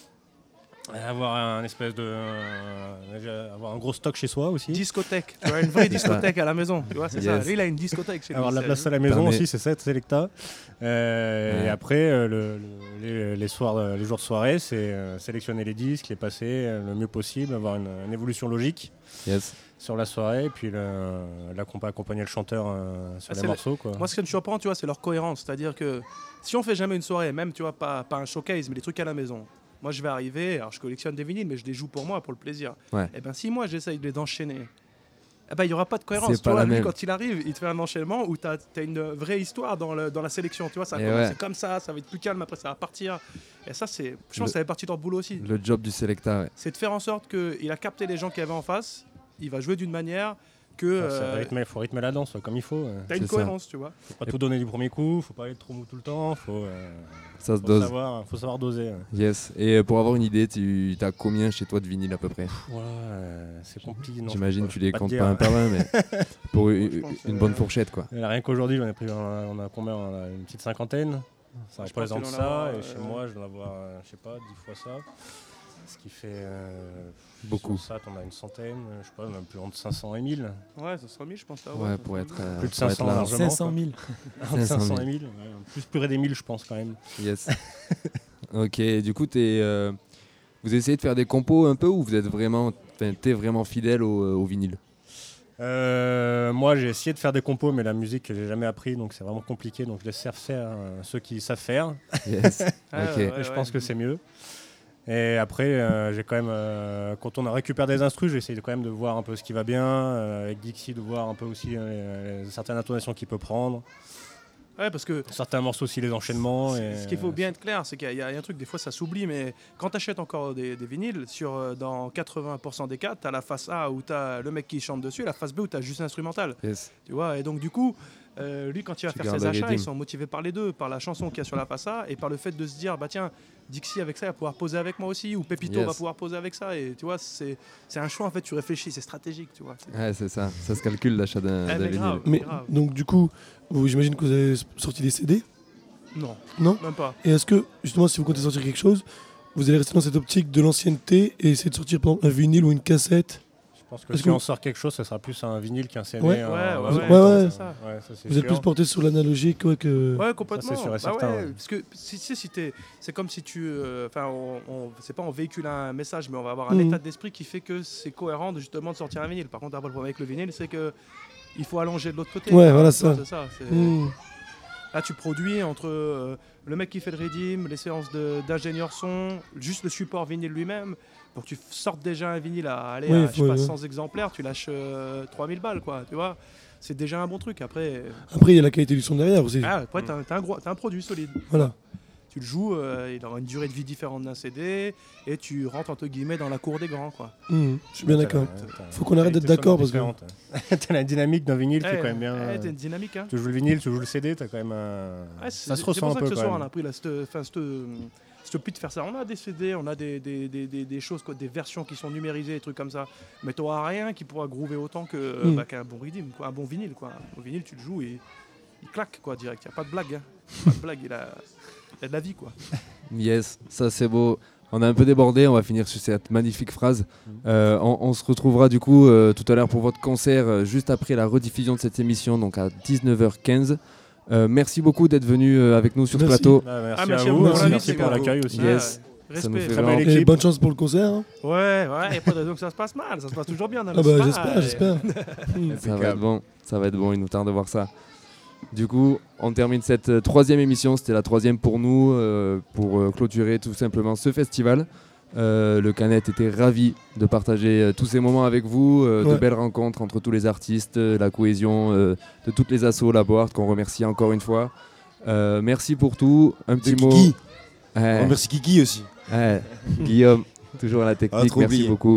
Avoir un espèce de euh, avoir un gros stock chez soi aussi. Discothèque, tu vois, une vraie discothèque à la maison, tu vois, c'est Yes. ça. Lui, il a une discothèque chez lui. Avoir de la c'est- place à la maison Permet- aussi, c'est ça, Selecta. Euh, Ouais. Et après, euh, le- le- les, les soirs, euh, les jours de soirée, c'est euh, sélectionner les disques, les passer euh, le mieux possible, avoir une, une évolution logique Yes. sur la soirée, et puis le- l'accompa- accompagner le chanteur euh, sur Ah, les c'est morceaux. le- Quoi. Moi, ce que je surprends, tu vois, c'est leur cohérence. C'est-à-dire que si on fait jamais une soirée, même, tu vois, pas, pas un showcase, mais des trucs à la maison. Moi, je vais arriver, alors je collectionne des vinyles, mais je les joue pour moi, pour le plaisir. Ouais. Et ben, si moi, j'essaye de les enchaîner, eh ben, il n'y aura pas de cohérence. C'est Tu pas vois, la lui, même. quand il arrive, il te fait un enchaînement où tu as une vraie histoire dans, le- dans la sélection. Tu vois, ça a Et commencé ouais. comme ça, ça va être plus calme, après ça va partir. Et ça, c'est, je pense Le- que ça fait partie de leur boulot aussi. Le job du Selecta, ouais. C'est de faire en sorte qu'il a capté les gens qu'il y avait en face, il va jouer d'une manière que. Enfin, ça euh, rythme- faut rythmer la danse quoi, comme il faut. euh. T'as une C'est ça. cohérence, tu vois. Faut pas Et- tout donner du premier coup, faut pas aller trop mou tout le temps, faut, euh, Ça se faut dose. savoir, faut savoir doser. ouais. Yes. Et euh, pour avoir une idée, tu as combien chez toi de vinyle à peu près? Ouais, euh, c'est compliqué. non, je J'imagine peux que tu je peux les te comptes dire. pas un par un, mais pour une, Je pense, une euh, bonne fourchette quoi. Euh, Rien qu'aujourd'hui, j'en ai pris, on a, on a combien on a une petite cinquantaine. Ça Je pense représente qu'il en ça. a, et euh, chez moi, je dois avoir, euh, je sais pas, dix fois ça. Ce qui fait. euh, Beaucoup. Sur ça, on a une centaine, euh, je sais pas, même plus entre cinq cents et mille. Ouais, ça sera mille, je pense. Là, Ouais, pour être, euh, Plus de pour être cinq cents large. largement. cinq cent mille. quoi. Entre cinq cent cinq cents mille. et mille. Ouais, plus près des mille, je pense, quand même. Yes. Ok, du coup, t'es, euh, vous essayez de faire des compos un peu ou vous êtes vraiment, t'es vraiment fidèle au, au vinyle? Euh, moi j'ai essayé de faire des compos mais la musique j'ai jamais appris donc c'est vraiment compliqué donc je laisse faire euh, ceux qui savent faire. Yes. ah, okay. ouais, je pense que c'est mieux. Et après euh, j'ai quand même euh, quand on a récupéré des instrus j'essaye quand même de voir un peu ce qui va bien euh, avec Dixie de voir un peu aussi euh, certaines intonations qu'il peut prendre. Ouais, parce que certains morceaux aussi les enchaînements. Et... Ce qu'il faut bien être clair, c'est qu'il y, y a un truc, des fois ça s'oublie, mais quand tu achètes encore des, des vinyles, sur, dans quatre-vingts pour cent des cas, tu as la face A où tu as le mec qui chante dessus, et la face B où tu as juste l'instrumental. Yes. Tu vois, et donc du coup, euh, lui quand il va tu faire ses achats, ils sont motivés par les deux, par la chanson qu'il y a sur la face A et par le fait de se dire, bah tiens, Dixie avec ça, il va pouvoir poser avec moi aussi, ou Pépito yes. va pouvoir poser avec ça, et tu vois, c'est, c'est un choix en fait, tu réfléchis, c'est stratégique, tu vois. Ouais, c'est ça, ça se calcule l'achat d'un, eh, d'un vinyle. grave, mais grave. Donc du coup, vous, j'imagine que vous avez sorti des C D? Non, non, même pas. Et est-ce que, justement, si vous comptez sortir quelque chose, vous allez rester dans cette optique de l'ancienneté et essayer de sortir par exemple un vinyle ou une cassette? Je pense que est-ce si que on sort quelque chose, ça sera plus un vinyle qu'un C D. Ouais, un, ouais, un, ouais, un, ouais, ouais. ouais, ça. Ouais, ça, c'est vous sûr. êtes plus porté sur l'analogique ouais, que... Ouais, complètement. Ça, c'est sûr et bah certain. Ouais, ouais. Parce que si, si, si t'es, c'est comme si tu... Enfin, euh, on, on, c'est pas on véhicule un message, mais on va avoir un mmh. état d'esprit qui fait que c'est cohérent de, justement de sortir un vinyle. Par contre, après, le problème avec le vinyle, c'est que il faut allonger de l'autre côté. Ouais, voilà ça. C'est ça c'est... Mmh. Là, tu produis entre euh, le mec qui fait le redeem, les séances de, d'ingénieur son, juste le support vinyle lui-même. Pour que tu sortes déjà un vinyle à aller oui, à je sais pas, ouais. cent exemplaires, tu lâches euh, trois mille balles, quoi. Tu vois, c'est déjà un bon truc. Après, après il y a la qualité du son derrière aussi. Ah, après, t'as, t'as, un gros, t'as un produit solide. Voilà. Tu le joues, euh, il aura une durée de vie différente d'un C D et tu rentres entre guillemets dans la cour des grands, quoi. Mmh, je suis bien d'accord. Faut qu'on arrête d'être d'accord parce que t'as la dynamique d'un vinyle hey, qui est quand même bien. Hey, t'as une dynamique, hein. Tu joues le vinyle, tu joues le C D, t'as quand même un. Ouais, ça se c'est, ressent c'est un peu. C'est pour ça que ce soir même. on a pris la, cette, enfin, cette, cette pute de faire ça. On a des C D, on a des, des, des, des, des choses, quoi, des versions qui sont numérisées, des trucs comme ça. Mais t'auras rien qui pourra groover autant que, mmh. bah, qu'un bon redeem, quoi, un bon vinyle, quoi. Un vinyle, tu le joues et il claque, quoi, direct. Y a pas de blague, hein. Pas de blague, il a, il a de la vie, quoi. Yes, ça c'est beau. On a un peu débordé, on va finir sur cette magnifique phrase. Euh, on, on se retrouvera du coup euh, tout à l'heure pour votre concert, euh, juste après la rediffusion de cette émission, donc à dix-neuf heures quinze. Euh, merci beaucoup d'être venu euh, avec nous sur merci. ce plateau. Ah, merci, ah, merci à à vous, vous, merci, merci pour l'accueil aussi. Yes. Ouais, ça nous fait vraiment... Et bonne chance pour le concert. Hein. Ouais, ouais, il n'y a pas de raison que ça se passe mal, ça se passe toujours bien dans ah le bah, j'espère, j'espère. Ça va être bon, ça va être bon, il nous tarde de voir ça. Du coup, on termine cette euh, troisième émission, c'était la troisième pour nous, euh, pour euh, clôturer tout simplement ce festival. Euh, le Canette était ravi de partager euh, tous ces moments avec vous, euh, ouais. de belles rencontres entre tous les artistes, euh, la cohésion euh, de toutes les assos, la boîte qu'on remercie encore une fois. Euh, merci pour tout, un petit de mot. Kiki. Ouais. On remercie Kiki aussi. Ouais. Guillaume, toujours à la technique, ah, merci oublié. beaucoup.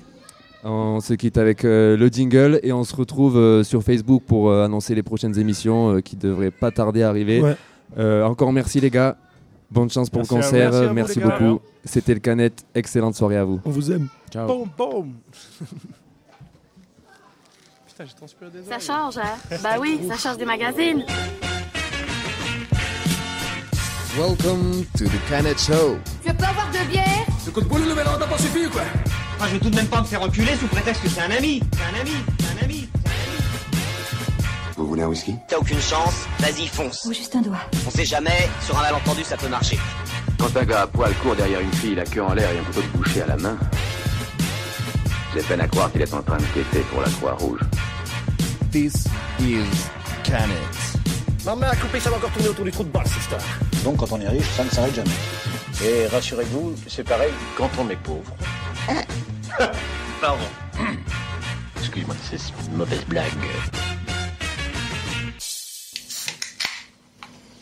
On se quitte avec euh, le jingle et on se retrouve euh, sur Facebook pour euh, annoncer les prochaines émissions euh, qui devraient pas tarder à arriver. Ouais. Euh, encore merci les gars, bonne chance pour merci le concert, merci, merci vous, beaucoup. C'était le Canette, excellente soirée à vous. On vous aime. Ciao. Boum, boum. Putain, j'ai transpiré des Ça oreilles. change, hein? Bah oui, ça change des magazines. Welcome to the Canette Show. Tu veux pas avoir de bière? Le coup de boule, le mélange n'a pas suffi ou quoi? Ah, je vais tout de même pas me faire enculer sous prétexte que c'est un ami. C'est un ami, c'est un ami, c'est un ami. Vous voulez un whisky? T'as aucune chance, vas-y fonce. Ou juste un doigt. On sait jamais, sur un malentendu ça peut marcher. Quand un gars à poil court derrière une fille, la queue en l'air et un couteau de boucher à la main, j'ai peine à croire qu'il est en train de quêter pour la Croix-Rouge. This is Canette. Ma main à couper, ça va encore tourner autour du trou de balle, cette histoire. Donc quand on est riche, ça ne s'arrête jamais. Et rassurez-vous, c'est pareil quand on est pauvre. Pardon. Excuse-moi, c'est une mauvaise blague.